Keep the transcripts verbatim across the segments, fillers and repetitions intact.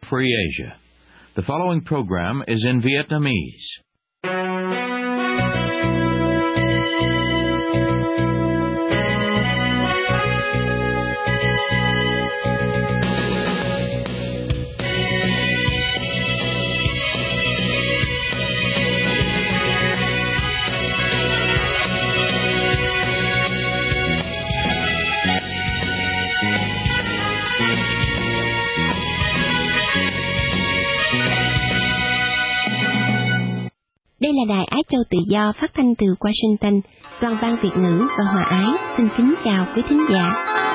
Free Asia. The following program is in Vietnamese. Đây là Đài Á Châu Tự Do phát thanh từ Washington. Toàn ban Việt ngữ và Hòa Ái xin kính chào quý thính giả.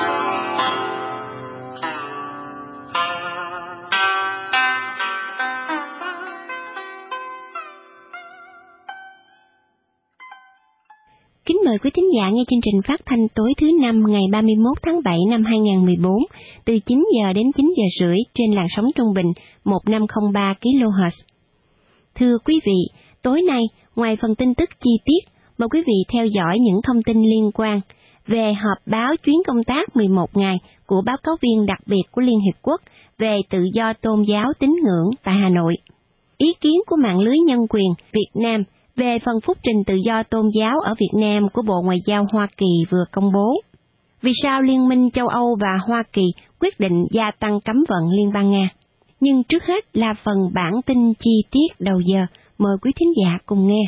Kính mời quý thính giả nghe chương trình phát thanh tối thứ Năm ngày ba mươi mốt tháng bảy năm hai nghìn không trăm mười bốn từ chín giờ đến chín giờ rưỡi trên làn sóng trung bình một nghìn năm trăm lẻ ba ki lô héc. Thưa quý vị, tối nay, ngoài phần tin tức chi tiết, mời quý vị theo dõi những thông tin liên quan về họp báo chuyến công tác mười một ngày của báo cáo viên đặc biệt của Liên Hiệp Quốc về tự do tôn giáo tín ngưỡng tại Hà Nội. Ý kiến của mạng lưới nhân quyền Việt Nam về phần phúc trình tự do tôn giáo ở Việt Nam của Bộ Ngoại giao Hoa Kỳ vừa công bố. Vì sao Liên minh châu Âu và Hoa Kỳ quyết định gia tăng cấm vận Liên bang Nga? Nhưng trước hết là phần bản tin chi tiết đầu giờ. Mời quý thính giả cùng nghe.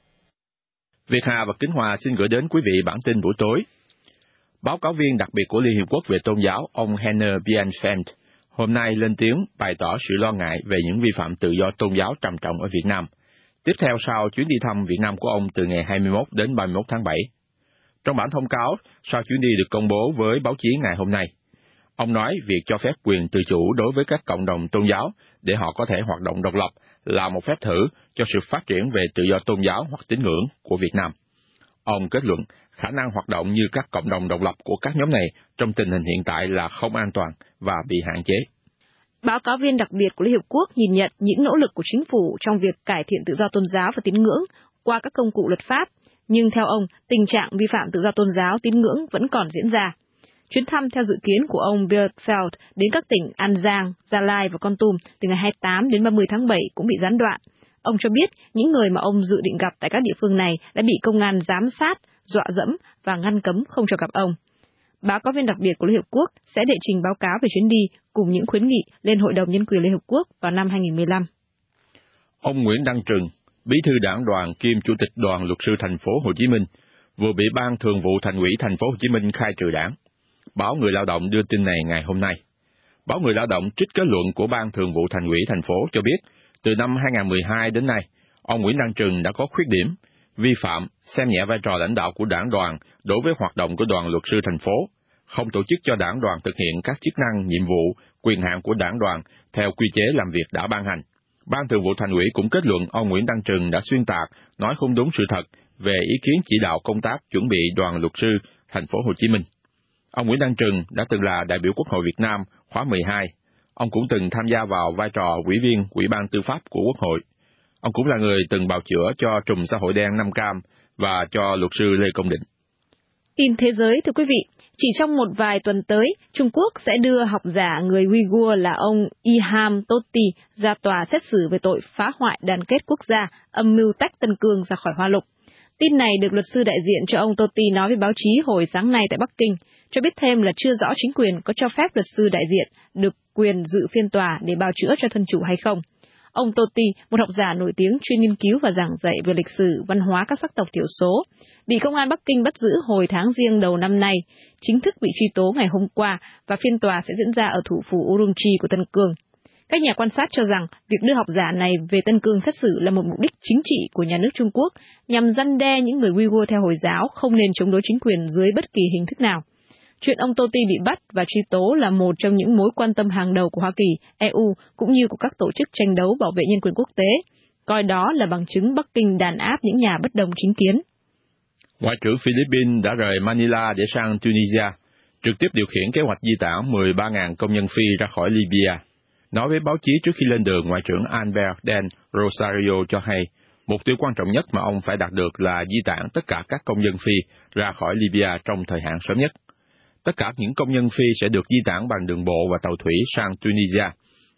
Việt Hà và Kính Hòa xin gửi đến quý vị bản tin buổi tối. Báo cáo viên đặc biệt của Liên Hiệp Quốc về tôn giáo, ông Heiner Bienfeld, hôm nay lên tiếng bày tỏ sự lo ngại về những vi phạm tự do tôn giáo trầm trọng ở Việt Nam, tiếp theo sau chuyến đi thăm Việt Nam của ông từ ngày hai mươi mốt đến ba mươi mốt tháng bảy. Trong bản thông cáo sau chuyến đi được công bố với báo chí ngày hôm nay, ông nói việc cho phép quyền tự chủ đối với các cộng đồng tôn giáo để họ có thể hoạt động độc lập là một phép thử cho sự phát triển về tự do tôn giáo hoặc tín ngưỡng của Việt Nam. Ông kết luận khả năng hoạt động như các cộng đồng độc lập của các nhóm này trong tình hình hiện tại là không an toàn và bị hạn chế. Báo cáo viên đặc biệt của Liên Hiệp Quốc nhìn nhận những nỗ lực của chính phủ trong việc cải thiện tự do tôn giáo và tín ngưỡng qua các công cụ luật pháp, nhưng theo ông, tình trạng vi phạm tự do tôn giáo tín ngưỡng vẫn còn diễn ra. Chuyến thăm theo dự kiến của ông Bienfeld đến các tỉnh An Giang, Gia Lai và Kon Tum từ ngày hai mươi tám đến ba mươi tháng bảy cũng bị gián đoạn. Ông cho biết những người mà ông dự định gặp tại các địa phương này đã bị công an giám sát, dọa dẫm và ngăn cấm không cho gặp ông. Báo cáo viên đặc biệt của Liên Hợp Quốc sẽ đệ trình báo cáo về chuyến đi cùng những khuyến nghị lên Hội đồng Nhân quyền Liên Hợp Quốc vào năm hai nghìn không trăm mười lăm. Ông Nguyễn Đăng Trừng, bí thư đảng đoàn kiêm chủ tịch đoàn luật sư thành phố Hồ Chí Minh, vừa bị Ban Thường vụ Thành ủy thành phố Hồ Chí Minh khai trừ đảng. Báo Người Lao động đưa tin này ngày hôm nay. Báo Người Lao động trích kết luận của Ban Thường vụ Thành ủy thành phố cho biết, từ năm hai nghìn không trăm mười hai đến nay, ông Nguyễn Đăng Trừng đã có khuyết điểm, vi phạm, xem nhẹ vai trò lãnh đạo của đảng đoàn đối với hoạt động của đoàn luật sư thành phố, không tổ chức cho đảng đoàn thực hiện các chức năng, nhiệm vụ, quyền hạn của đảng đoàn theo quy chế làm việc đã ban hành. Ban Thường vụ Thành ủy cũng kết luận ông Nguyễn Đăng Trừng đã xuyên tạc, nói không đúng sự thật về ý kiến chỉ đạo công tác chuẩn bị đoàn luật sư thành phố Hồ Chí Minh. Ông Nguyễn Đăng Trừng đã từng là đại biểu Quốc hội Việt Nam khóa mười hai. Ông cũng từng tham gia vào vai trò ủy viên Ủy ban Tư pháp của Quốc hội. Ông cũng là người từng bào chữa cho trùm xã hội đen Nam Cam và cho luật sư Lê Công Định. Tin thế giới, thưa quý vị, chỉ trong một vài tuần tới, Trung Quốc sẽ đưa học giả người Uyghur là ông Ilham Tohti ra tòa xét xử về tội phá hoại đoàn kết quốc gia, âm mưu tách Tân Cương ra khỏi Hoa Lục. Tin này được luật sư đại diện cho ông Tohti nói với báo chí hồi sáng nay tại Bắc Kinh, cho biết thêm là chưa rõ chính quyền có cho phép luật sư đại diện được quyền dự phiên tòa để bào chữa cho thân chủ hay không. Ông Tohti, một học giả nổi tiếng chuyên nghiên cứu và giảng dạy về lịch sử, văn hóa các sắc tộc thiểu số, bị công an Bắc Kinh bắt giữ hồi tháng Giêng đầu năm nay, chính thức bị truy tố ngày hôm qua và phiên tòa sẽ diễn ra ở thủ phủ Urumqi của Tân Cương. Các nhà quan sát cho rằng việc đưa học giả này về Tân Cương xét xử là một mục đích chính trị của nhà nước Trung Quốc nhằm răn đe những người Uyghur theo Hồi giáo không nên chống đối chính quyền dưới bất kỳ hình thức nào. Chuyện ông Tohti bị bắt và truy tố là một trong những mối quan tâm hàng đầu của Hoa Kỳ, e u cũng như của các tổ chức tranh đấu bảo vệ nhân quyền quốc tế, coi đó là bằng chứng Bắc Kinh đàn áp những nhà bất đồng chính kiến. Ngoại trưởng Philippines đã rời Manila để sang Tunisia, trực tiếp điều khiển kế hoạch di tản mười ba nghìn công nhân Phi ra khỏi Libya. Nói với báo chí trước khi lên đường, Ngoại trưởng Albert Del Rosario cho hay, mục tiêu quan trọng nhất mà ông phải đạt được là di tản tất cả các công dân Phi ra khỏi Libya trong thời hạn sớm nhất. Tất cả những công nhân Phi sẽ được di tản bằng đường bộ và tàu thủy sang Tunisia,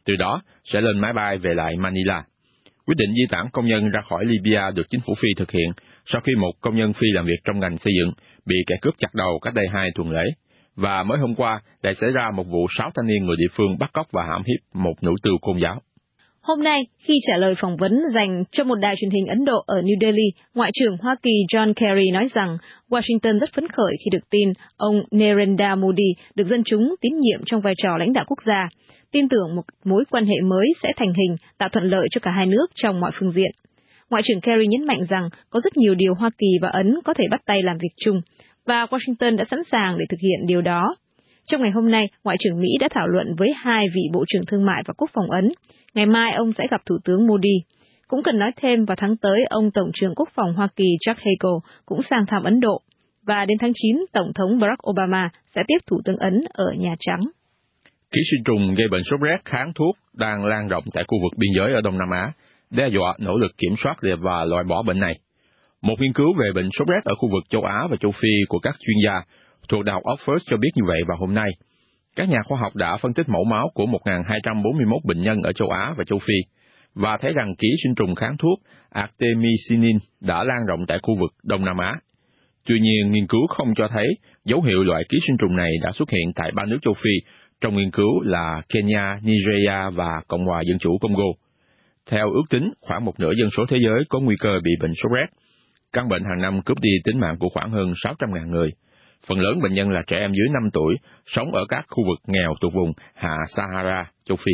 từ đó sẽ lên máy bay về lại Manila. Quyết định di tản công nhân ra khỏi Libya được chính phủ Phi thực hiện sau khi một công nhân Phi làm việc trong ngành xây dựng bị kẻ cướp chặt đầu cách đây hai tuần lễ. Và mới hôm qua lại xảy ra một vụ sáu thanh niên người địa phương bắt cóc và hãm hiếp một nữ tu Công giáo. Hôm nay, khi trả lời phỏng vấn dành cho một đài truyền hình Ấn Độ ở New Delhi, Ngoại trưởng Hoa Kỳ John Kerry nói rằng Washington rất phấn khởi khi được tin ông Narendra Modi được dân chúng tín nhiệm trong vai trò lãnh đạo quốc gia, tin tưởng một mối quan hệ mới sẽ thành hình, tạo thuận lợi cho cả hai nước trong mọi phương diện. Ngoại trưởng Kerry nhấn mạnh rằng có rất nhiều điều Hoa Kỳ và Ấn có thể bắt tay làm việc chung, và Washington đã sẵn sàng để thực hiện điều đó. Trong ngày hôm nay, Ngoại trưởng Mỹ đã thảo luận với hai vị Bộ trưởng Thương mại và Quốc phòng Ấn. Ngày mai, ông sẽ gặp Thủ tướng Modi. Cũng cần nói thêm, vào tháng tới, ông Tổng trưởng Quốc phòng Hoa Kỳ Chuck Hagel cũng sang thăm Ấn Độ. Và đến tháng chín, Tổng thống Barack Obama sẽ tiếp Thủ tướng Ấn ở Nhà Trắng. Ký sinh trùng gây bệnh sốt rét kháng thuốc đang lan rộng tại khu vực biên giới ở Đông Nam Á, đe dọa nỗ lực kiểm soát và loại bỏ bệnh này. Một nghiên cứu về bệnh sốt rét ở khu vực châu Á và châu Phi của các chuyên gia thuộc Đại học Oxford cho biết như vậy vào hôm nay. Các nhà khoa học đã phân tích mẫu máu của một nghìn hai trăm bốn mươi mốt bệnh nhân ở châu Á và châu Phi và thấy rằng ký sinh trùng kháng thuốc artemisinin đã lan rộng tại khu vực Đông Nam Á. Tuy nhiên, nghiên cứu không cho thấy dấu hiệu loại ký sinh trùng này đã xuất hiện tại ba nước châu Phi trong nghiên cứu là Kenya, Nigeria và Cộng hòa Dân chủ Congo. Theo ước tính, khoảng một nửa dân số thế giới có nguy cơ bị bệnh sốt rét. Căn bệnh hàng năm cướp đi tính mạng của khoảng hơn sáu trăm nghìn người. Phần lớn bệnh nhân là trẻ em dưới năm tuổi, sống ở các khu vực nghèo thuộc vùng Hạ Sahara, châu Phi.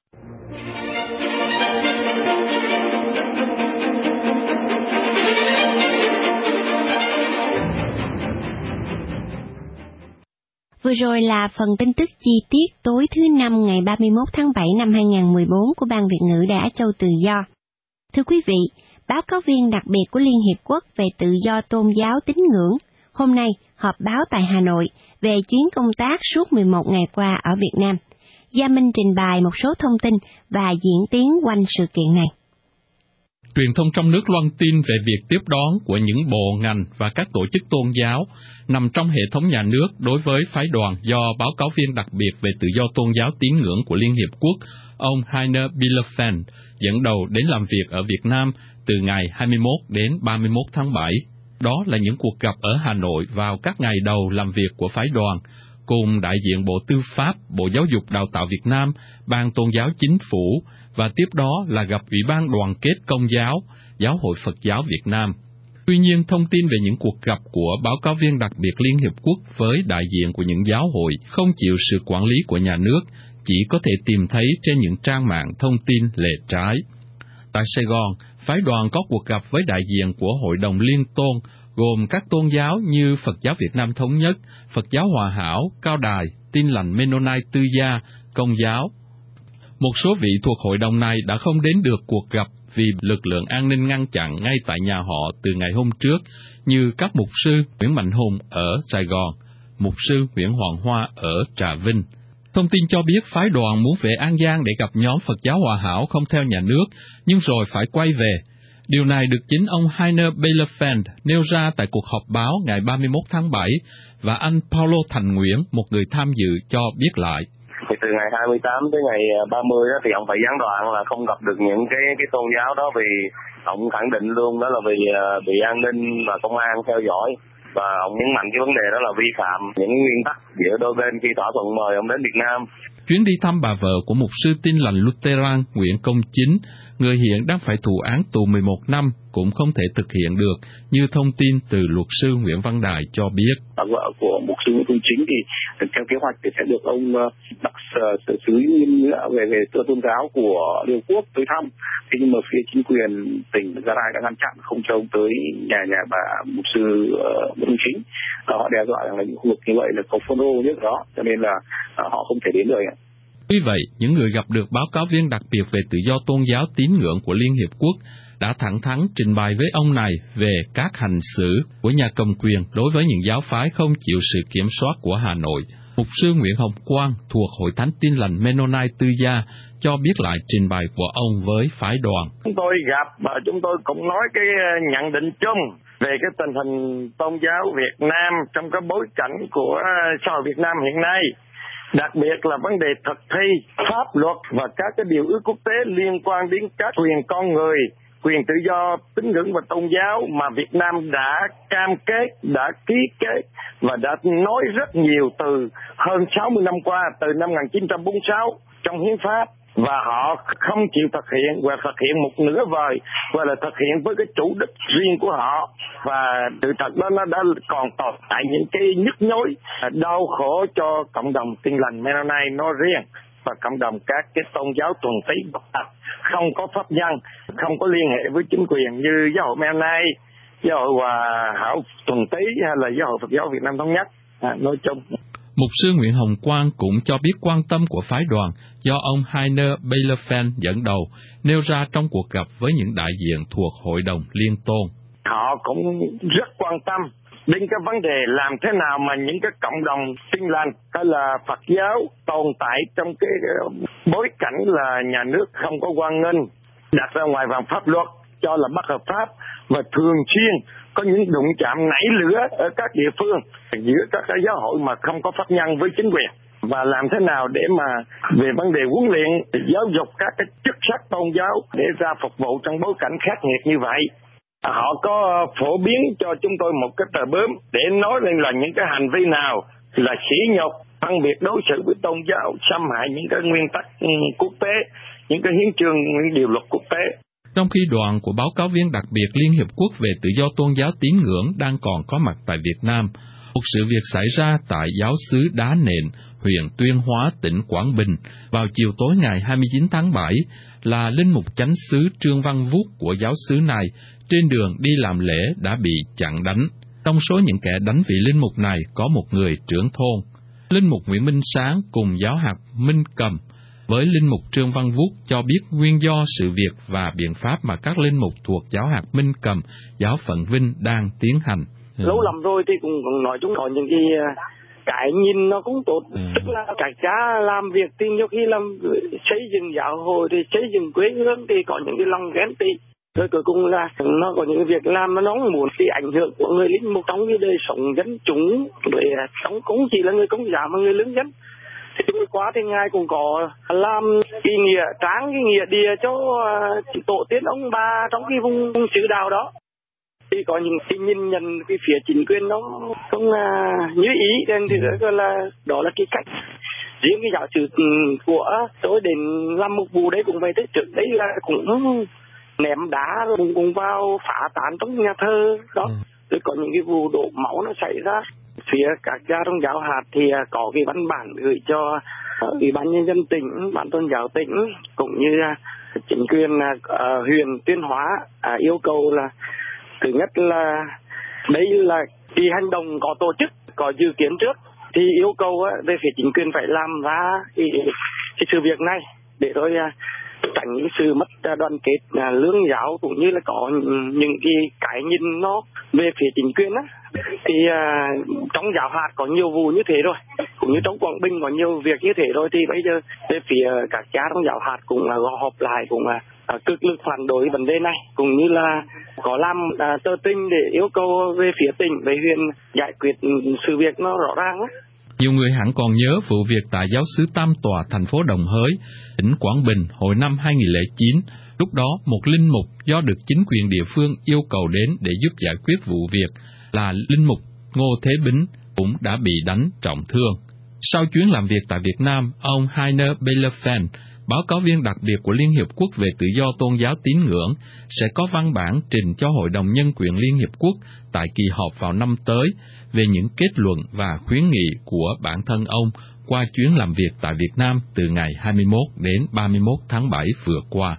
Vừa rồi là phần tin tức chi tiết tối thứ Năm ngày ba mươi mốt tháng bảy năm hai nghìn không trăm mười bốn của Ban Việt ngữ Đài Á Châu Tự Do. Thưa quý vị, báo cáo viên đặc biệt của Liên Hiệp Quốc về tự do tôn giáo tín ngưỡng hôm nay họp báo tại Hà Nội về chuyến công tác suốt mười một ngày qua ở Việt Nam. Gia Minh trình bày một số thông tin và diễn tiến quanh sự kiện này. Truyền thông trong nước loan tin về việc tiếp đón của những bộ ngành và các tổ chức tôn giáo nằm trong hệ thống nhà nước đối với phái đoàn do báo cáo viên đặc biệt về tự do tôn giáo tín ngưỡng của Liên Hiệp Quốc, ông Heiner Bielefeld, dẫn đầu đến làm việc ở Việt Nam từ ngày hai mươi mốt đến ba mươi mốt tháng bảy. Đó là những cuộc gặp ở Hà Nội vào các ngày đầu làm việc của phái đoàn, cùng đại diện Bộ Tư pháp, Bộ Giáo dục Đào tạo Việt Nam, Ban Tôn giáo Chính phủ, và tiếp đó là gặp Ủy ban Đoàn kết Công giáo, Giáo hội Phật giáo Việt Nam. Tuy nhiên, thông tin về những cuộc gặp của báo cáo viên đặc biệt Liên Hiệp Quốc với đại diện của những giáo hội không chịu sự quản lý của nhà nước chỉ có thể tìm thấy trên những trang mạng thông tin lề trái. Tại Sài Gòn, phái đoàn có cuộc gặp với đại diện của Hội đồng Liên Tôn, gồm các tôn giáo như Phật giáo Việt Nam Thống nhất, Phật giáo Hòa hảo, Cao Đài, Tin lành Mennonite Tư gia, Công giáo. Một số vị thuộc hội đồng này đã không đến được cuộc gặp vì lực lượng an ninh ngăn chặn ngay tại nhà họ từ ngày hôm trước, như các mục sư Nguyễn Mạnh Hùng ở Sài Gòn, mục sư Nguyễn Hoàng Hoa ở Trà Vinh. Thông tin cho biết phái đoàn muốn về An Giang để gặp nhóm Phật giáo Hòa hảo không theo nhà nước, nhưng rồi phải quay về. Điều này được chính ông Heiner Bielefeld nêu ra tại cuộc họp báo ngày ba mươi mốt tháng bảy, và anh Paulo Thành Nguyễn, một người tham dự, cho biết lại. Thì từ ngày hai mươi tám tới ngày ba mươi đó thì ông phải gián đoạn là không gặp được những cái cái tôn giáo đó, vì ông khẳng định luôn đó là vì bị an ninh và công an theo dõi, và ông nhấn mạnh cái vấn đề đó là vi phạm những nguyên tắc giữa đôi bên khi thỏa thuận mời ông đến Việt Nam. Chuyến đi thăm bà vợ của mục sư Tin lành Lutheran Nguyễn Công Chính, người hiện đang phải thụ án tù mười một năm, cũng không thể thực hiện được, như thông tin từ luật sư Nguyễn Văn Đài cho biết. Bà vợ của mục sư Nguyễn Công Chính thì theo kế hoạch thì sẽ được ông đặc sứ về về tôn giáo của Liên Quốc tới thăm. Thế nhưng mà phía chính quyền tỉnh Gia Lai đã ngăn chặn không cho ông tới nhà nhà bà mục sư Nguyễn Công Chính. Họ đe dọa rằng là những khu vực như vậy là có phun rô nhất đó, cho nên là họ không thể đến được. Tuy vậy, những người gặp được báo cáo viên đặc biệt về tự do tôn giáo tín ngưỡng của Liên Hiệp Quốc đã thẳng thắn trình bày với ông này về các hành xử của nhà cầm quyền đối với những giáo phái không chịu sự kiểm soát của Hà Nội. Mục sư Nguyễn Hồng Quang thuộc Hội Thánh Tin lành Mennonite Tư gia cho biết lại trình bày của ông với phái đoàn. Chúng tôi gặp và chúng tôi cũng nói cái nhận định chung về cái tình hình tôn giáo Việt Nam trong cái bối cảnh của xã hội Việt Nam hiện nay. đặc biệt là vấn đề thực thi pháp luật và các cái điều ước quốc tế liên quan đến các quyền con người, quyền tự do tín ngưỡng và tôn giáo mà Việt Nam đã cam kết, đã ký kết và đã nói rất nhiều từ hơn sáu mươi năm qua, từ năm một nghìn chín trăm bốn mươi sáu trong hiến pháp, và họ không chịu thực hiện và thực hiện một nửa vời, và là thực hiện với cái chủ đích riêng của họ. Và sự thật đó nó đã còn tồn tại những cái nhức nhối, đau khổ cho cộng đồng Tin lành Mennonite nói riêng và cộng đồng các cái tôn giáo thuần túy không có pháp nhân, không có liên hệ với chính quyền như giáo hội Mennonite, giáo hội Hòa Hảo thuần túy hay là giáo hội Phật giáo Việt Nam Thống Nhất à, nói chung. Mục sư Nguyễn Hồng Quang cũng cho biết quan tâm của phái đoàn do ông Heiner Bielefeld dẫn đầu nêu ra trong cuộc gặp với những đại diện thuộc Hội đồng Liên Tôn. Họ cũng rất quan tâm đến cái vấn đề làm thế nào mà những cái cộng đồng Tin lành hay là Phật giáo tồn tại trong cái bối cảnh là nhà nước không có hoan nghênh, đặt ra ngoài vòng pháp luật cho là bất hợp pháp, và thường xuyên có những đụng chạm nảy lửa ở các địa phương giữa các cái giáo hội mà không có pháp nhân với chính quyền, và làm thế nào để mà về vấn đề huấn luyện giáo dục các cái chức sắc tôn giáo để ra phục vụ trong bối cảnh khắc nghiệt như vậy. Họ có phổ biến cho chúng tôi một cái tờ bướm để nói lên là những cái hành vi nào là sỉ nhục, phân biệt đối xử với tôn giáo, xâm hại những cái nguyên tắc quốc tế, những cái hiến chương, những điều luật quốc tế. Trong khi đoàn của báo cáo viên đặc biệt Liên Hiệp Quốc về tự do tôn giáo tín ngưỡng đang còn có mặt tại Việt Nam, một sự việc xảy ra tại giáo xứ Đá Nện, huyện Tuyên Hóa, tỉnh Quảng Bình vào chiều tối ngày hai mươi chín tháng bảy là linh mục chánh xứ Trương Văn Vút của giáo xứ này trên đường đi làm lễ đã bị chặn đánh. Trong số những kẻ đánh vị linh mục này có một người trưởng thôn. Linh mục Nguyễn Minh Sáng cùng giáo hạt Minh Cầm với linh mục Trương Văn Vút cho biết nguyên do sự việc và biện pháp mà các linh mục thuộc giáo hạt Minh Cầm, giáo phận Vinh đang tiến hành. Lâu lắm rồi thì cũng, cũng nói chung có những cái cái nhìn nó cũng tốt, ừ. Tức là các cha làm việc thì nhiều khi làm xây dựng giáo hội thì xây dựng quê hương thì có những cái lòng ghen tị, rồi cuối cùng là nó có những việc làm nó nóng muốn thì ảnh hưởng của người linh mục trong cái đời sống dân chúng, rồi sống cũng chỉ là người công giáo mà người lương dân. Thì vừa qua thì ngài cũng có làm cái nghĩa tráng cái nghĩa địa cho uh, tổ tiên ông bà trong cái vùng, vùng xứ đạo đó. Thì có những cái nhìn nhận cái phía chính quyền nó không uh, như ý, nên thì đó là đó là cái cách riêng cái giáo sư của tôi đến làm một vụ đấy cũng vậy đấy, trước đấy là cũng ném đá rồi cũng, cũng vào phá tán trong nhà thơ đó. Rồi có những cái vụ đổ máu nó xảy ra. Phía các gia trong giáo hạt thì có cái văn bản gửi cho Ủy ban nhân dân tỉnh, ban tôn giáo tỉnh cũng như chính quyền uh, huyện Tuyên Hóa uh, yêu cầu là thứ nhất là đây là cái hành động có tổ chức, có dự kiến trước, thì yêu cầu uh, về phía chính quyền phải làm ra cái, cái sự việc này để rồi uh, tránh cái sự mất uh, đoàn kết uh, lương giáo, cũng như là có những cái cái nhìn nó về phía chính quyền á. Thì uh, trong giáo hạt có nhiều vụ như thế rồi, cũng như trong Quảng Bình có nhiều việc như thế rồi, thì bây giờ về phía các cha trong giáo hạt cũng là uh, họp lại, cũng là uh, cực lực phản đối vấn đề này, cũng như là có làm uh, tờ trình để yêu cầu về phía tỉnh, về huyện giải quyết sự việc nó rõ ràng á. Nhiều người hẳn còn nhớ vụ việc tại giáo xứ Tam Tòa, thành phố Đồng Hới, tỉnh Quảng Bình hồi năm hai nghìn lẻ chín. Lúc đó, một linh mục do được chính quyền địa phương yêu cầu đến để giúp giải quyết vụ việc là linh mục Ngô Thế Bính cũng đã bị đánh trọng thương. Sau chuyến làm việc tại Việt Nam, ông Heiner Bielefeld, báo cáo viên đặc biệt của Liên Hiệp Quốc về tự do tôn giáo tín ngưỡng, sẽ có văn bản trình cho Hội đồng Nhân quyền Liên Hiệp Quốc tại kỳ họp vào năm tới về những kết luận và khuyến nghị của bản thân ông qua chuyến làm việc tại Việt Nam từ ngày hai mươi mốt đến ba mươi mốt tháng bảy vừa qua.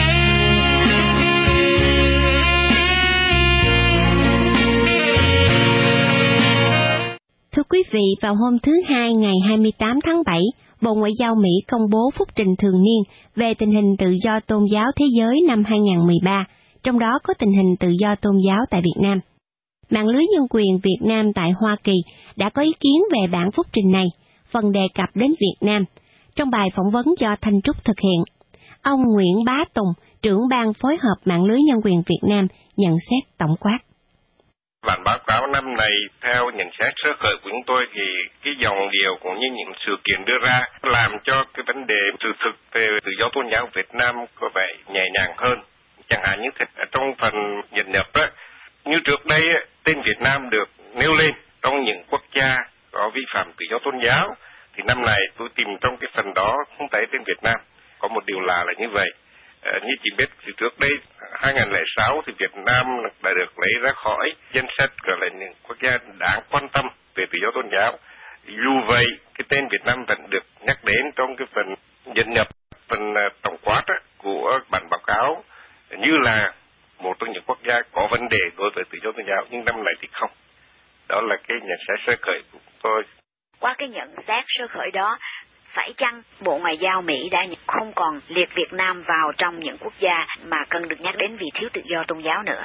Thưa quý vị, vào hôm thứ Hai ngày hai mươi tám tháng bảy, Bộ Ngoại giao Mỹ công bố phúc trình thường niên về tình hình tự do tôn giáo thế giới năm hai nghìn mười ba, trong đó có tình hình tự do tôn giáo tại Việt Nam. Mạng lưới nhân quyền Việt Nam tại Hoa Kỳ đã có ý kiến về bản phúc trình này, phần đề cập đến Việt Nam. Trong bài phỏng vấn do Thanh Trúc thực hiện, ông Nguyễn Bá Tùng, trưởng ban phối hợp mạng lưới nhân quyền Việt Nam, nhận xét tổng quát. Bản báo cáo năm này theo nhận xét sơ khởi của chúng tôi thì cái dòng điều cũng như những sự kiện đưa ra làm cho cái vấn đề sự thực về tự do tôn giáo Việt Nam có vẻ nhẹ nhàng hơn. Chẳng hạn như thế, trong phần nhận nhập á, như trước đây tên Việt Nam được nêu lên trong những quốc gia có vi phạm tự do tôn giáo, thì năm nay tôi tìm trong cái phần đó không thấy tên Việt Nam. Có một điều lạ là như vậy. À, như chị biết thì trước đây hai không không sáu thì Việt Nam đã được lấy ra khỏi danh sách gọi là những quốc gia đáng quan tâm về tự do tôn giáo. Dù vậy cái tên Việt Nam vẫn được nhắc đến trong cái phần dẫn nhập, phần tổng quát á, của bản báo cáo như là một trong những quốc gia có vấn đề đối với tự do tôn giáo, nhưng năm nay thì không. Đó là cái nhận xét sơ khởi của tôi. Qua cái nhận xét sơ khởi đó, phải chăng Bộ Ngoại giao Mỹ đã không còn liệt Việt Nam vào trong những quốc gia mà cần được nhắc đến vì thiếu tự do tôn giáo nữa?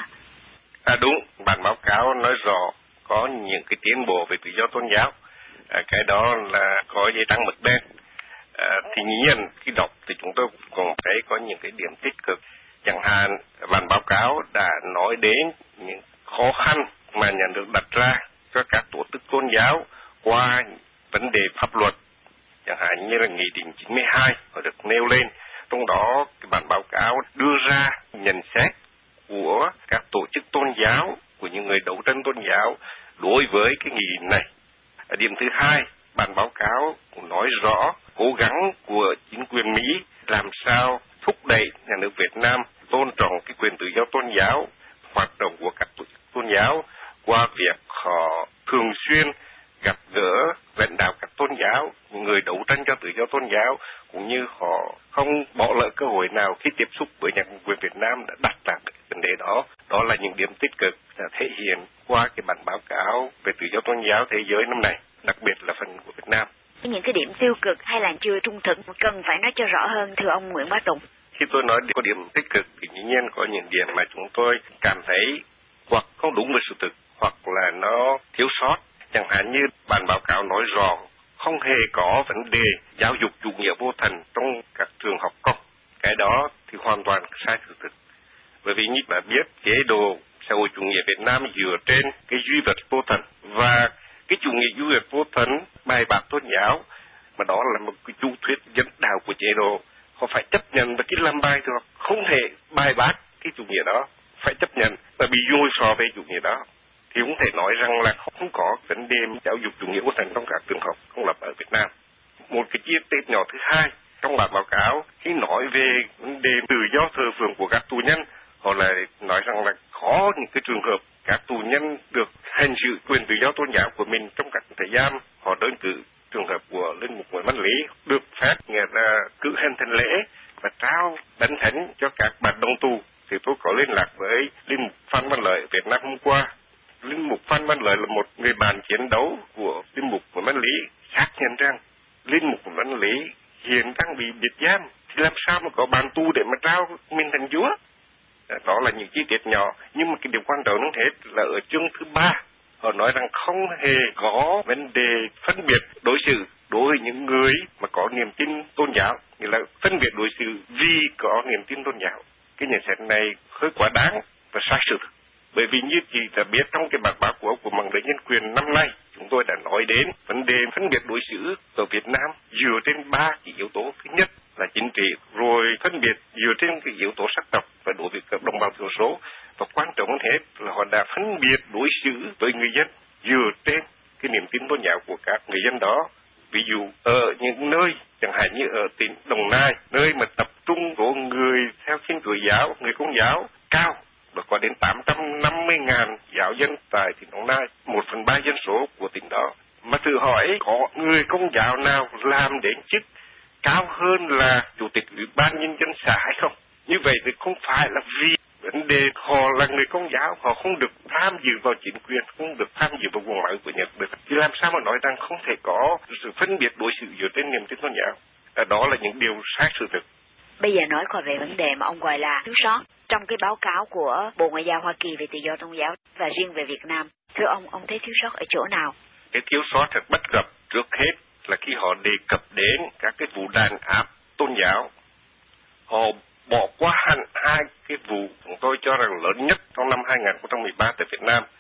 À đúng, bản báo cáo nói rõ có những cái tiến bộ về tự do tôn giáo. À, cái đó là có giấy trắng mực đen. À, thì nhìn khi đọc thì chúng tôi cũng thấy có những cái điểm tích cực. Chẳng hạn bản báo cáo đã nói đến những khó khăn mà nhà nước đặt ra cho các tổ chức tôn giáo qua vấn đề pháp luật. Chẳng hạn như là Nghị định chín mươi hai họ được nêu lên, trong đó cái bản báo cáo đưa ra nhận xét của các tổ chức tôn giáo, của những người đấu tranh tôn giáo đối với cái nghị định này. Ở điểm thứ hai, bản báo cáo cũng nói rõ cố gắng của chính quyền Mỹ làm sao thúc đẩy nhà nước Việt Nam tôn trọng cái quyền tự do tôn giáo, hoạt động của các tổ chức tôn giáo qua việc họ thường xuyên gặp gỡ lãnh đạo các tôn giáo, những người đấu tranh cho tự do tôn giáo, cũng như họ không bỏ lỡ cơ hội nào khi tiếp xúc với nhà quyền Việt Nam đã đặt ra cái vấn đề đó. Đó là những điểm tích cực đã thể hiện qua cái bản báo cáo về tự do tôn giáo thế giới năm nay, đặc biệt là phần của Việt Nam. Những cái điểm tiêu cực hay là chưa trung thực cần phải nói cho rõ hơn, thưa ông Nguyễn Bá Tùng. Khi tôi nói có điểm tích cực thì dĩ nhiên có những điểm mà chúng tôi cảm thấy hoặc không đúng với sự thực hoặc là nó thiếu sót. Chẳng hạn như bản báo cáo nói rõ không hề có vấn đề giáo dục chủ nghĩa vô thần trong các trường học công. Cái đó thì hoàn toàn sai sự thực. Bởi vì như đã biết, chế độ xã hội chủ nghĩa Việt Nam dựa trên cái duy vật vô thần, và cái chủ nghĩa duy vật vô thần bài bác tôn giáo, mà đó là một cái chủ thuyết dẫn đạo của chế độ. Họ phải chấp nhận và cái làm bài thì họ không thể bài bác cái chủ nghĩa đó, phải chấp nhận và bị dối so về chủ nghĩa đó. Thì cũng thể nói rằng là không có vấn đề giáo dục chủ nghĩa vô thần trong các trường học công lập ở Việt Nam. Một cái chi tiết nhỏ thứ hai trong bản báo cáo khi nói về vấn đề tự do thờ phượng của các tù nhân, họ lại nói rằng là có những cái trường hợp các tù nhân được hành xử quyền tự do tôn giáo của mình trong các thời gian họ đơn cử. Trường hợp của linh mục Nguyễn Văn Lý được phép nghĩa là cử hành thành lễ và trao bánh thánh cho các bạn đồng tù. Thì tôi có liên lạc với linh mục Phan Văn Lợi Việt Nam hôm qua. Linh mục Phan Văn Lợi là một người bạn chiến đấu của linh mục Nguyễn Văn Lý, xác nhận rằng linh mục Nguyễn Văn Lý hiện đang bị biệt giam, thì làm sao mà có bạn tu để mà trao mình thành Chúa? Đó là những chi tiết nhỏ, nhưng mà cái điều quan trọng hơn hết là ở chương thứ ba, họ nói rằng không hề có vấn đề phân biệt đối xử đối với những người mà có niềm tin tôn giáo, nghĩa là phân biệt đối xử vì có niềm tin tôn giáo. Cái nhận xét này hơi quá đáng và sai sự thực. Bởi vì như chị đã biết trong cái bản báo cáo của Mạng lưới Nhân quyền năm nay, chúng tôi đã nói đến vấn đề phân biệt đối xử ở Việt Nam dựa trên ba cái yếu tố. Thứ nhất là chính trị, rồi phân biệt dựa trên cái yếu tố sắc tộc và đối với các đồng bào thiểu số. Và quan trọng hơn hết là họ đã phân biệt đối xử với người dân dựa trên cái niềm tin tôn giáo của các người dân đó. Ví dụ ở những nơi chẳng hạn như ở tỉnh Đồng Nai, nơi mà tập trung của người theo Thiên Chúa giáo, người Công giáo cao, và có đến tám trăm năm mươi nghìn giáo dân tại tỉnh Đồng Nai, một phần ba dân số của tỉnh đó. Mà thử hỏi có người Công giáo nào làm đến chức cao hơn là chủ tịch ủy ban nhân dân xã hay không? Như vậy thì không phải là vì vấn đề họ là người Công giáo, họ không được tham dự vào chính quyền, không được tham dự vào nguồn lợi của Nhật được. Thì làm sao mà nói rằng không thể có sự phân biệt đối xử dựa trên niềm tin tôn giáo? Đó là những điều sai sự thực. Bây giờ nói qua về vấn đề mà ông gọi là thiếu sót trong cái báo cáo của Bộ Ngoại giao Hoa Kỳ về tự do tôn giáo và riêng về Việt Nam. Thưa ông, ông thấy thiếu sót ở chỗ nào? Cái thiếu sót thật bất cập trước hết là khi họ đề cập đến các cái vụ đàn áp tôn giáo. Họ bỏ qua hẳn hai cái vụ chúng tôi cho rằng lớn nhất trong năm hai không một ba tại Việt Nam.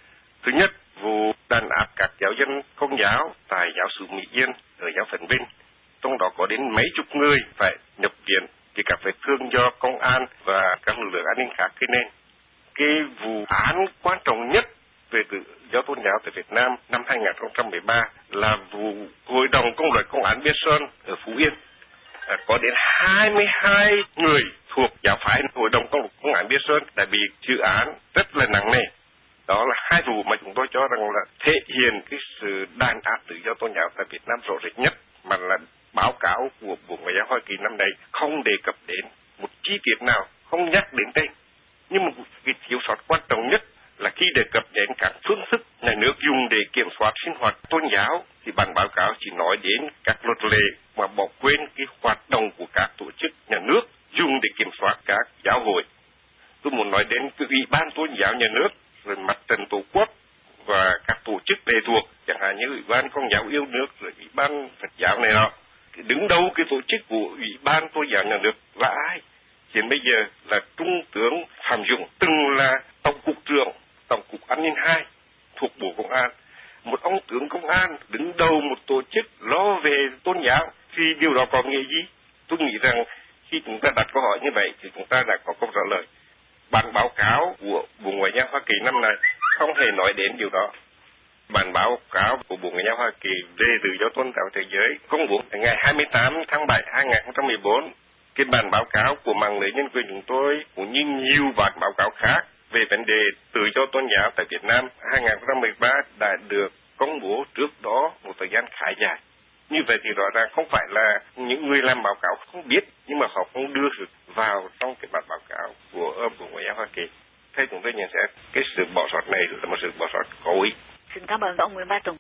Thứ nhất, vụ đàn áp các giáo dân Công giáo tại giáo xứ Mỹ Yên ở giáo phận Vinh, trong đó có đến mấy chục người phải nhập viện vì các vết thương do công an và các lực lượng an ninh khác gây nên. Cái vụ án quan trọng nhất về tự do tôn giáo tại Việt Nam năm hai không một ba là vụ Hội đồng Công luận Công án Biên Sơn ở Phú Yên. À, có đến hai mươi hai người thuộc giáo phái Hội đồng Công luận Công án Biên Sơn đã bị chịu án rất là nặng nề. Đó là hai vụ mà chúng tôi cho rằng là thể hiện cái sự đàn áp tự do tôn giáo tại Việt Nam rõ rệt nhất, mà là báo cáo của Bộ Ngoại giao Hoa Kỳ năm nay không đề cập đến một chi tiết nào, không nhắc đến tên. Nhưng mà cái thiếu sót quan trọng nhất là khi đề cập đến các phương thức nhà nước dùng để kiểm soát sinh hoạt tôn giáo thì bản báo cáo chỉ nói đến các luật lệ mà bỏ quên cái hoạt động của các tổ chức nhà nước dùng để kiểm soát các giáo hội. Tôi muốn nói đến cái Ủy ban Tôn giáo nhà nước, rồi Mặt trận Tổ quốc và các tổ chức lệ thuộc, chẳng hạn như Ủy ban Công giáo yêu nước, rồi Ủy ban Phật giáo này nọ. Đứng đầu cái tổ chức của Ủy ban Tôn giáo nhà nước là ai? Hiện bây giờ là Trung tướng Phạm Dũng, từng là Tổng cục trưởng Tổng cục An ninh hai thuộc Bộ Công an. Một ông tướng công an đứng đầu một tổ chức lo về tôn giáo thì điều đó có nghĩa gì? Tôi nghĩ rằng khi chúng ta đặt câu hỏi như vậy thì chúng ta đã có câu trả lời. Bản báo cáo của Bộ Ngoại giao Hoa Kỳ năm nay không hề nói đến điều đó. Bản báo cáo của Bộ Ngoại giao Hoa Kỳ về tự do tôn giáo thế giới công bố ngày hai mươi tám tháng bảy năm hai không một bốn. Cái bản báo cáo của mạng lưới nhân quyền chúng tôi cũng như nhiều bản báo cáo khác về vấn đề tự do tôn giáo tại Việt Nam hai không một ba đã được công bố trước đó một thời gian khá dài. Như vậy thì rõ ràng không phải là những người làm báo cáo không biết, nhưng mà họ không đưa được vào trong cái bản báo cáo của Bộ Ngoại giao Hoa Kỳ. Thế chúng tôi nhận xét cái sự bỏ sót này là một sự bỏ sót cố ý. Xin cảm ơn ông Nguyễn Bá Tùng.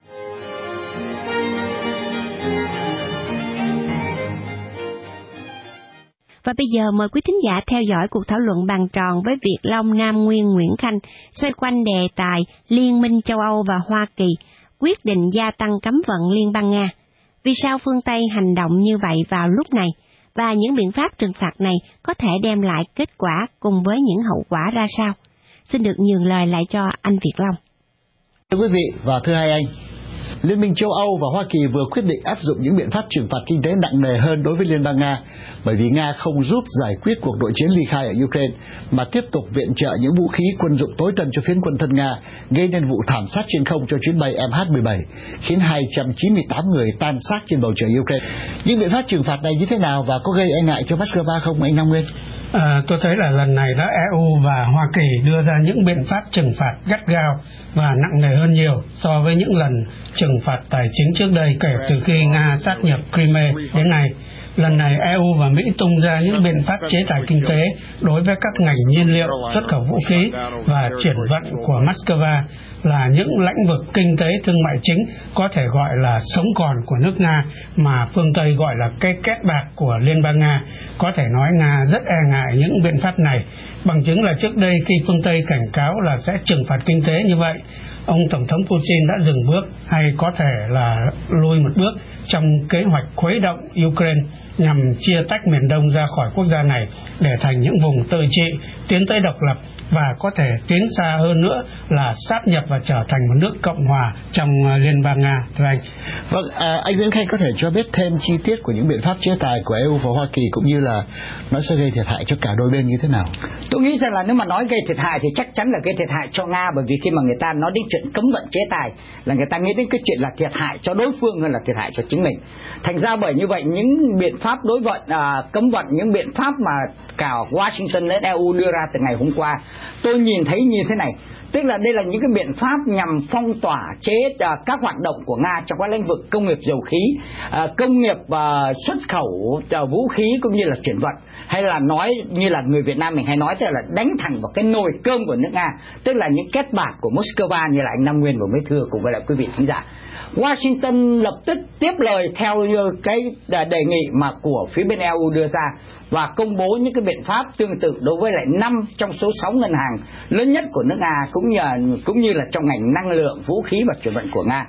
Và bây giờ mời quý thính giả theo dõi cuộc thảo luận bàn tròn với Việt Long Nam Nguyên Nguyễn Khanh xoay quanh đề tài Liên minh châu Âu và Hoa Kỳ quyết định gia tăng cấm vận Liên bang Nga. Vì sao phương Tây hành động như vậy vào lúc này? Và những biện pháp trừng phạt này có thể đem lại kết quả cùng với những hậu quả ra sao? Xin được nhường lời lại cho anh Việt Long. Thưa quý vị và thưa hai anh, Liên minh châu Âu và Hoa Kỳ vừa quyết định áp dụng những biện pháp trừng phạt kinh tế nặng nề hơn đối với Liên bang Nga, bởi vì Nga không giúp giải quyết cuộc nội chiến ly khai ở Ukraine, mà tiếp tục viện trợ những vũ khí quân dụng tối tân cho phiến quân thân Nga, gây nên vụ thảm sát trên không cho chuyến bay M H mười bảy, khiến hai trăm chín mươi tám người tan xác trên bầu trời Ukraine. Những biện pháp trừng phạt này như thế nào và có gây e ngại cho Moscow không, anh Nam Nguyên? À, tôi thấy là lần này đã E U và Hoa Kỳ đưa ra những biện pháp trừng phạt gắt gao và nặng nề hơn nhiều so với những lần trừng phạt tài chính trước đây kể từ khi Nga sát nhập Crimea đến nay. Lần này E U và Mỹ tung ra những biện pháp chế tài kinh tế đối với các ngành nhiên liệu, xuất khẩu vũ khí và chuyển vận của Moscow là những lĩnh vực kinh tế thương mại chính có thể gọi là sống còn của nước Nga mà phương Tây gọi là cái két bạc của Liên bang Nga. Có thể nói Nga rất e ngại những biện pháp này. Bằng chứng là trước đây khi phương Tây cảnh cáo là sẽ trừng phạt kinh tế như vậy, ông Tổng thống Putin đã dừng bước hay có thể là lùi một bước trong kế hoạch khuấy động Ukraine nhằm chia tách miền Đông ra khỏi quốc gia này để thành những vùng tự trị, tiến tới độc lập và có thể tiến xa hơn nữa là sáp nhập và trở thành một nước cộng hòa trong Liên bang Nga. Thưa anh. Vâng, à, anh Nguyễn Khanh có thể cho biết thêm chi tiết của những biện pháp chế tài của E U và Hoa Kỳ cũng như là nó sẽ gây thiệt hại cho cả đôi bên như thế nào? Tôi nghĩ rằng là nếu mà nói gây thiệt hại thì chắc chắn là gây thiệt hại cho Nga, bởi vì khi mà người ta nói đến chuyện cấm vận chế tài là người ta nghĩ đến cái chuyện là thiệt hại cho đối phương hơn là thiệt hại cho chính mình. Thành ra bởi như vậy những biện pháp đối vận à, cấm vận, những biện pháp mà cả Washington lẫn E U đưa ra từ ngày hôm qua, tôi nhìn thấy như thế này. Tức là đây là những cái biện pháp nhằm phong tỏa chế uh, các hoạt động của Nga trong các lĩnh vực công nghiệp dầu khí, uh, công nghiệp uh, xuất khẩu uh, vũ khí cũng như là chuyển vận, hay là nói như là người Việt Nam mình hay nói tức là đánh thẳng vào cái nồi cơm của nước Nga, tức là những két bạc của Moscow như là anh Nam Nguyên vừa mới thưa cùng với lại quý vị khán giả. Washington lập tức tiếp lời theo cái đề nghị mà của phía bên E U đưa ra và công bố những cái biện pháp tương tự đối với lại năm trong số sáu ngân hàng lớn nhất của nước Nga cũng như cũng như là trong ngành năng lượng, vũ khí và chuyển vận của Nga.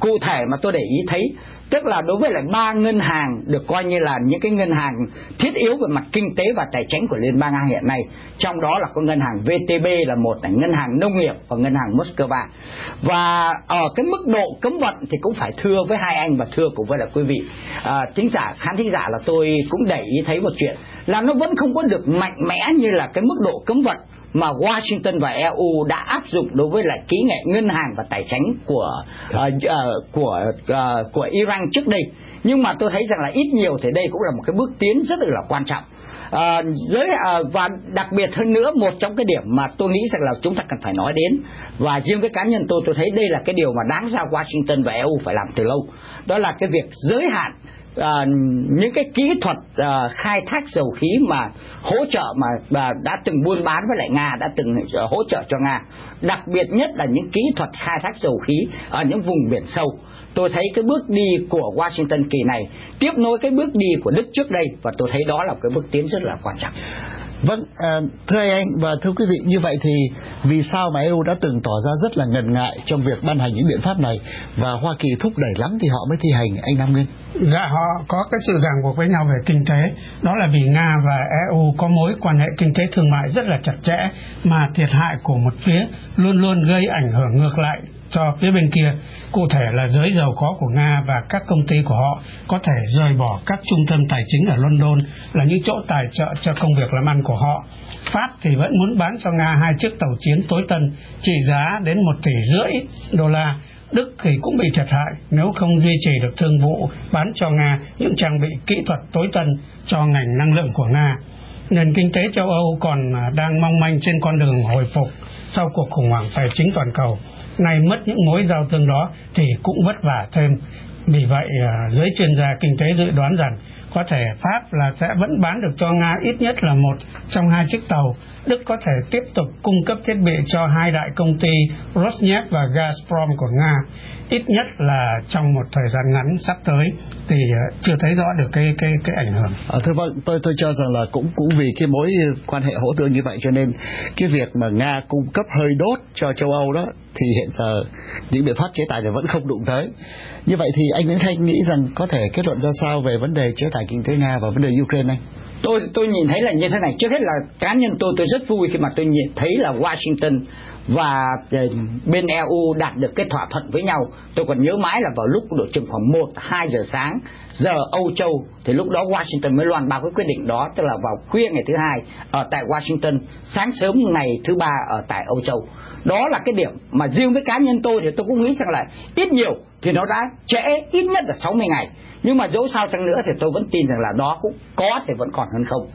cụ thể mà tôi để ý thấy, tức là đối với lại ba ngân hàng được coi như là những cái ngân hàng thiết yếu về mặt kinh tế và tài chính của Liên bang Nga hiện nay, trong đó là có ngân hàng vê tê bê là một, là ngân hàng nông nghiệp và ngân hàng Moscow. Và ở cái mức độ cấm vận thì cũng phải thưa với hai anh và thưa cùng với là quý vị à, thính giả, khán thính giả, là tôi cũng để ý thấy một chuyện là nó vẫn không có được mạnh mẽ như là cái mức độ cấm vận mà Washington và e u đã áp dụng đối với lại kỹ nghệ ngân hàng và tài chính của uh, uh, của uh, của Iran trước đây. Nhưng mà tôi thấy rằng là ít nhiều thì đây cũng là một cái bước tiến rất là quan trọng. Uh, giới uh, và đặc biệt hơn nữa, một trong cái điểm mà tôi nghĩ rằng là chúng ta cần phải nói đến, và riêng với cá nhân tôi tôi thấy đây là cái điều mà đáng ra Washington và e u phải làm từ lâu, đó là cái việc giới hạn À, những cái kỹ thuật à, khai thác dầu khí mà hỗ trợ mà à, đã từng buôn bán với lại Nga, đã từng à, hỗ trợ cho Nga, đặc biệt nhất là những kỹ thuật khai thác dầu khí ở những vùng biển sâu. Tôi thấy cái bước đi của Washington kỳ này tiếp nối cái bước đi của Đức trước đây, và tôi thấy đó là cái bước tiến rất là quan trọng. Vâng, à, thưa anh và thưa quý vị, như vậy thì vì sao mà e u đã từng tỏ ra rất là ngần ngại trong việc ban hành những biện pháp này, và Hoa Kỳ thúc đẩy lắm thì họ mới thi hành, anh Nam Nguyên? Dạ, họ có cái sự ràng buộc với nhau về kinh tế, đó là vì Nga và e u có mối quan hệ kinh tế thương mại rất là chặt chẽ, mà thiệt hại của một phía luôn luôn gây ảnh hưởng ngược lại cho phía bên kia. Cụ thể là giới giàu có của Nga và các công ty của họ có thể rời bỏ các trung tâm tài chính ở London, là những chỗ tài trợ cho công việc làm ăn của họ. Pháp thì vẫn muốn bán cho Nga hai chiếc tàu chiến tối tân trị giá đến một tỷ rưỡi đô la. Đức thì cũng bị thiệt hại nếu không duy trì được thương vụ bán cho Nga những trang bị kỹ thuật tối tân cho ngành năng lượng của Nga. Nền kinh tế châu Âu còn đang mong manh trên con đường hồi phục sau cuộc khủng hoảng tài chính toàn cầu. Nay mất những mối giao thương đó thì cũng vất vả thêm. Vì vậy, giới chuyên gia kinh tế dự đoán rằng có thể Pháp là sẽ vẫn bán được cho Nga ít nhất là một trong hai chiếc tàu. Đức có thể tiếp tục cung cấp thiết bị cho hai đại công ty Rosneft và Gazprom của Nga, ít nhất là trong một thời gian ngắn sắp tới, thì chưa thấy rõ được cái cái cái ảnh hưởng. À, thưa vâng, tôi tôi cho rằng là cũng cũng vì cái mối quan hệ hỗ tương như vậy, cho nên cái việc mà Nga cung cấp hơi đốt cho châu Âu đó thì hiện giờ những biện pháp chế tài này vẫn không đụng tới. Như vậy thì anh Nguyễn Khanh nghĩ rằng có thể kết luận ra sao về vấn đề chế tài kinh tế Nga và vấn đề Ukraine anh? Tôi tôi nhìn thấy là như thế này. Trước hết là cá nhân tôi tôi rất vui khi mà tôi nhìn thấy là Washington và bên e u đạt được cái thỏa thuận với nhau. Tôi còn nhớ mãi là vào lúc độ chừng khoảng một hai giờ sáng giờ Âu Châu, thì lúc đó Washington mới loan báo cái quyết định đó, tức là vào khuya ngày thứ hai ở tại Washington, sáng sớm ngày thứ ba ở tại Âu Châu. Đó là cái điểm mà riêng với cá nhân tôi thì tôi cũng nghĩ rằng là ít nhiều thì nó đã trễ ít nhất là sáu mươi ngày. Nhưng mà dẫu sao chăng nữa thì tôi vẫn tin rằng là đó cũng có thể vẫn còn hơn không.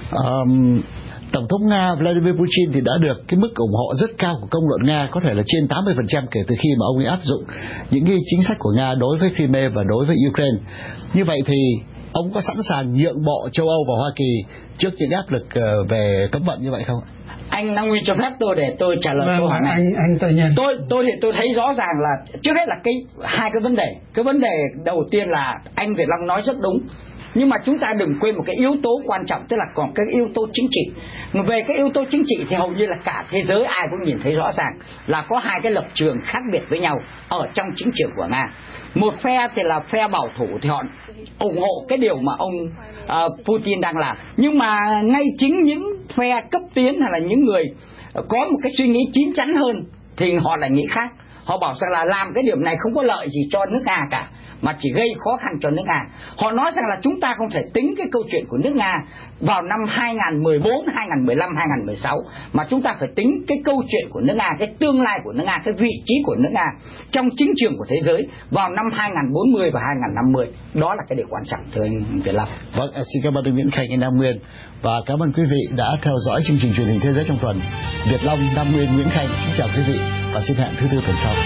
Um, Tổng thống Nga Vladimir Putin thì đã được cái mức ủng hộ rất cao của công luận Nga, có thể là trên tám mươi phần trăm kể từ khi mà ông ấy áp dụng những cái chính sách của Nga đối với Crimea và đối với Ukraine. Như vậy thì ông có sẵn sàng nhượng bộ châu Âu và Hoa Kỳ trước những áp lực về cấm vận như vậy không? Anh Năng Nguyên cho phép tôi để tôi trả lời vâng, câu hỏi này. Anh, anh tự nhiên. Tôi tôi thì tôi thấy rõ ràng là trước hết là cái hai cái vấn đề. Cái vấn đề đầu tiên là anh Việt Long nói rất đúng. Nhưng mà chúng ta đừng quên một cái yếu tố quan trọng, tức là còn cái yếu tố chính trị. Về cái yếu tố chính trị thì hầu như là cả thế giới ai cũng nhìn thấy rõ ràng là có hai cái lập trường khác biệt với nhau ở trong chính trường của Nga. Một phe thì là phe bảo thủ thì họ ủng hộ cái điều mà ông uh, Putin đang làm. Nhưng mà ngay chính những phe cấp tiến hay là những người có một cái suy nghĩ chín chắn hơn thì họ lại nghĩ khác. Họ bảo rằng là làm cái điểm này không có lợi gì cho nước Nga cả, mà chỉ gây khó khăn cho nước Nga. Họ nói rằng là chúng ta không thể tính cái câu chuyện của nước Nga vào năm hai không một bốn, hai không một lăm, hai không một sáu, mà chúng ta phải tính cái câu chuyện của nước Nga, cái tương lai của nước Nga, cái vị trí của nước Nga trong chính trường của thế giới vào năm hai không bốn mươi và hai không năm mươi. Đó là cái điều quan trọng, thưa anh Việt Long. Vâng, xin cảm ơn anh Nguyễn Khanh, anh Nam Nguyên, và cảm ơn quý vị đã theo dõi chương trình truyền hình Thế giới trong tuần. Việt Long, Nam Nguyên, Nguyễn Khanh xin chào quý vị và xin hẹn thứ tư tuần sau.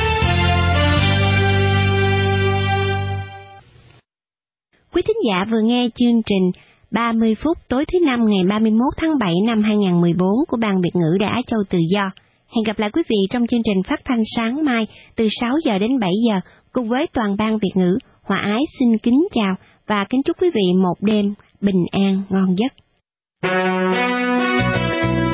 Quý thính giả vừa nghe chương trình ba mươi phút tối thứ năm ngày ba mươi mốt tháng bảy năm hai không một bốn của Ban Việt ngữ Đài Á Châu Tự Do. Hẹn gặp lại quý vị trong chương trình phát thanh sáng mai từ sáu giờ đến bảy giờ cùng với toàn Ban Việt ngữ. Hòa Ái xin kính chào và kính chúc quý vị một đêm bình an ngon giấc.